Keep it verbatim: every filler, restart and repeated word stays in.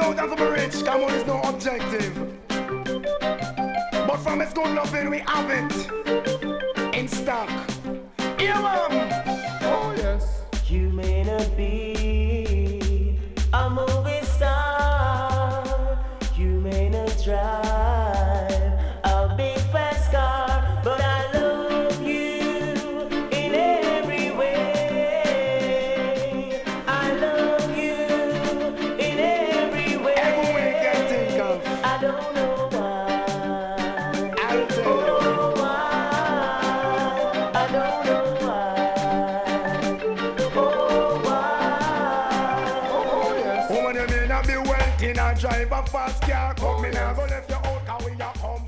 out and to be rich, come on, it's no objective. But from its good loving, we have it in stock. Yeah, man. Oh, yes. You may not be a movie star, you may not drive a big fast car, but I love you in every way. I love you in every way. Every way you can think of. I don't know why. I'll tell you. Oh, why? I don't know why. Oh, why? Oh, yes. Woman, you may not be wealthy, not drive a fast car. Come in and go left your out, cause we are come